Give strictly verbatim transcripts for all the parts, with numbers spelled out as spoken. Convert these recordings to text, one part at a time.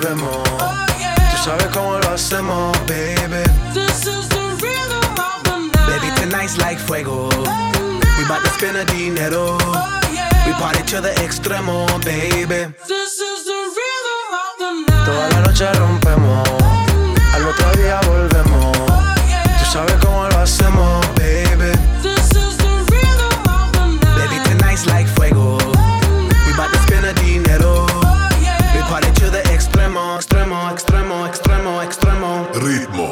volvemos. Tú sabes cómo lo hacemos, baby. This is the rhythm of the night. Baby, tonight's like fuego. We bout to spend the dinero. We party to the extremo, baby. This is the rhythm of the night. Toda la noche rompemos, al otro día volvemos. Tú sabes cómo lo hacemos, baby. This is the rhythm of the night. Baby, tonight's like fuego. We bout to spend the dinero. We party to the extremo, extremo, extremo, extremo, extremo. Ritmo.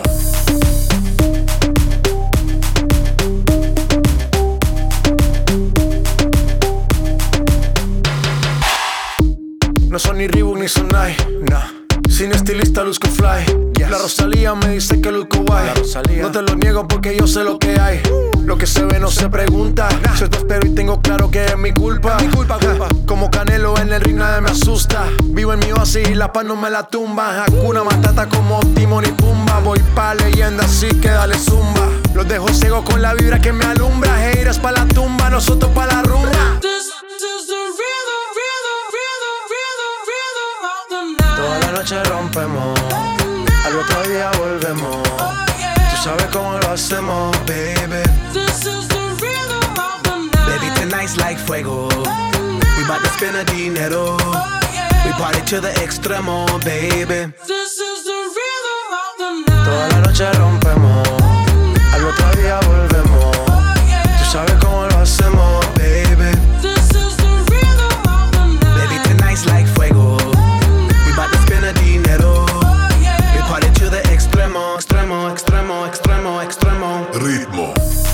No son ni Reebok ni Sonai, nah. Sin estilista luzco fly, yes. La Rosalía me dice que luzco guay. No te lo niego porque yo sé lo que hay. Lo que se ve no se pregunta, nah. Soy tu espero y tengo claro que es mi culpa, mi culpa, culpa. Como Canelo en el ring nadie me asusta. Vivo en mi oasis y la paz no me la tumba. Hakuna Matata como Timon y Pumba. Voy pa' leyenda así que dale zumba. Los dejo ciego con la vibra que me alumbra. Haters pa' la tumba, nosotros pa' la rumba. This is the rhythm, rhythm, rhythm, rhythm, rhythm of the night. Toda la noche rompemos, al otro día volvemos. Tú sabes cómo lo hacemos, baby. This is the rhythm of the night. Baby, tonight's like fuego. We bout to spend the dinero. We party to the extremo, baby. This is the rhythm of the night. Toda la noche rompemos, al otro día volvemos. Tú sabes cómo lo hacemos, baby. This is the rhythm of the night. Baby, tonight's like fuego. We bout to spend the dinero. We party to the extremo, extremo, extremo, extremo, extremo. Ritmo.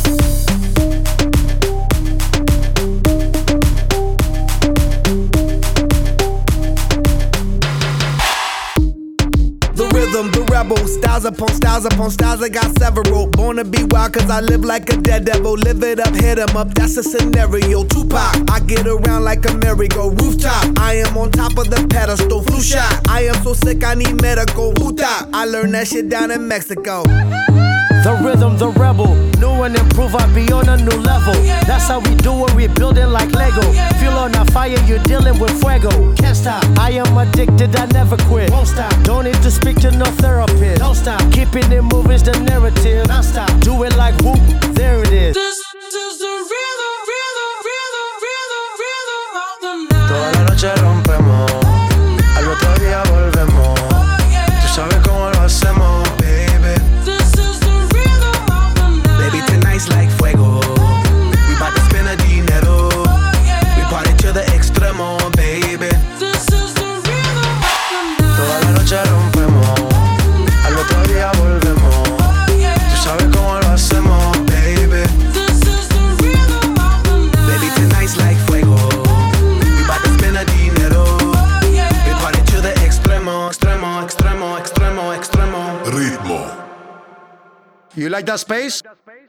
The rhythm, the rebel, styles upon styles upon styles, I got several. Born to be wild cause I live like a dead devil. Live it up, hit 'em up, that's a scenario. Tupac, I get around like a merry-go rooftop. I am on top of the pedestal, flu shot. I am so sick I need medical. Huta, I learned that shit down in Mexico. The rhythm, the rebel, new and improve, I be on a new level. That's how we do it, we building like Lego. Feel on a fire, you're dealing with fuego. Can't stop, I am addicted, I never quit. Won't stop, don't need to speak to no therapist. Don't stop, keeping it moving's the narrative. Non stop, do it like whoop, there it is. This is the rhythm, rhythm, rhythm, rhythm, rhythm of the night. Toda la noche rompemos, al otro día volvemos. Tú sabes cómo lo hacemos, baby. This is the rhythm of the night. Baby, tonight's like fuego. We bout to spend the dinero. We party to the extremo, baby. This is the rhythm of the night. Toda la noche rompemos, al otro día volvemos. Tú sabes cómo lo hacemos, baby. This is the rhythm of the night. Baby, tonight's like fuego. We bout to spend the dinero. We party to the extremo, extremo, extremo, extremo, extremo. Ritmo. You like that space?